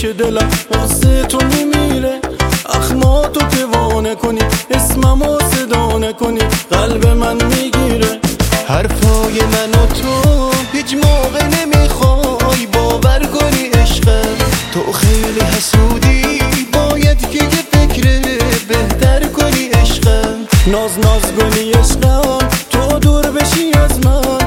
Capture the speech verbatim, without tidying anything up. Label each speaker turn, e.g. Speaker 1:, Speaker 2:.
Speaker 1: که دلم واسه تو میمیره. اخما تو دیوانه کنی، اسممو صدا نکنی، قلب من میگیره.
Speaker 2: حرفای من و تو هیچ موقع نمیخوای باور کنی عشقم. تو خیلی حسودی، باید که یه فکر بهتر کنی عشقم.
Speaker 1: ناز ناز کنی عشقم، تو دور بشی از من،